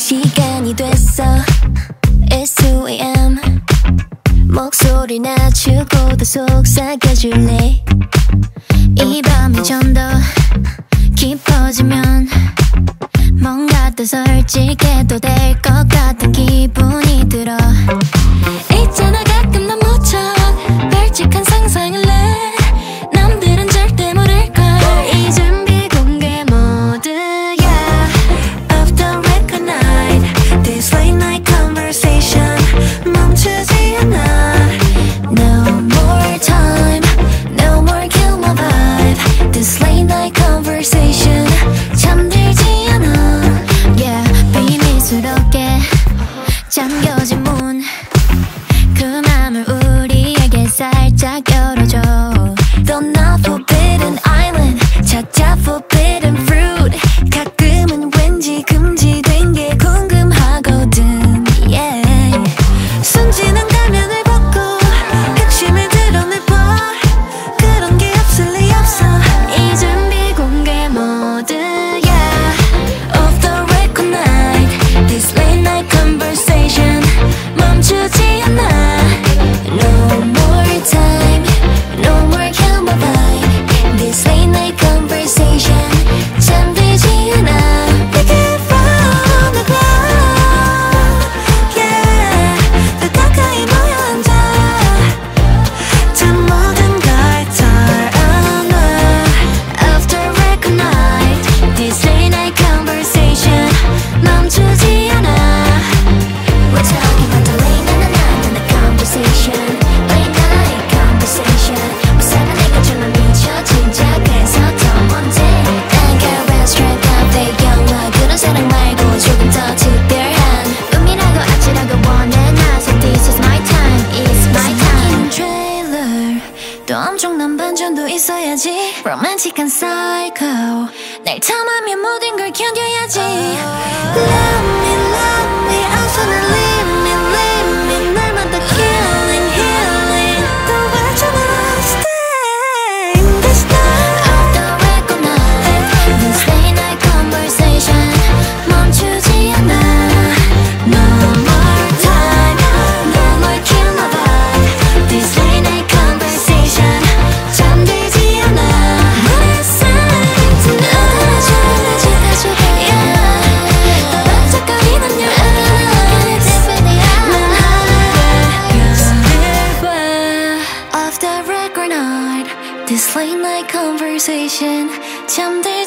시간이 됐어. It's 2am. 목소리 낮추고도 속삭여줄래. 이 밤이 좀 더 깊어지면 뭔가 더 솔직해도 될 것 같은 기분이 들어. 있잖아 가끔 난 무척 발칙한 상상을 해. 남들은 절대 모를걸. 이 준비 공개 모드야. Off the record night. This late night conversation 멈추지 않아. No more time. No more kill my vibe. This late night conversation 잠들지 않아. Yeah, 비밀스럽게 잠겨진 문. 그 맘을 우리에게 살짝 열어줘. Don't not forbidden island. 찾아 forbidden fruit. 가끔은 왠지 금지된 게 궁금하거든. Yeah. 순진한 가면을 벗고 핵심을 드러내봐. 그런 게 없을 리 없어. 이 준비 공개 모드야. Off the record night. This late night conversation 멈추지 않아. No more time. No more kill my vibe. This late night conversation 잠들지 않아. Pick it from the ground. Yeah. 더 가까이 모여 앉아. 저 모든 걸 털어놔. After record night. This late night conversation 멈추지 않아. We're talking about the late night the conversation. Late night conversation. 무사가 내가 정말 미쳐 진짜 그래서 더 먼저. I got rest straight up 내 영화 그런 사랑 말고 조금 더 특별한 꿈이라고 아찔하고 원해 나. So this is my time. It's my time. trailer 또 엄청난 반전도 있어야지. 로맨틱한 psycho 날 탐하면 모든 걸 견뎌야지. Love me also leave me 날마다 killing healing 또 왔잖아. Stay in this night. Off the record night. This late night conversation 멈추지 않아. No more time. No more kill my vibe. This late night conversation 잠들지 않아. What is it to know? Yeah. 더 반짝거리는 your eyes. 난 하늘을 Off the record night. This late night conversation 잠들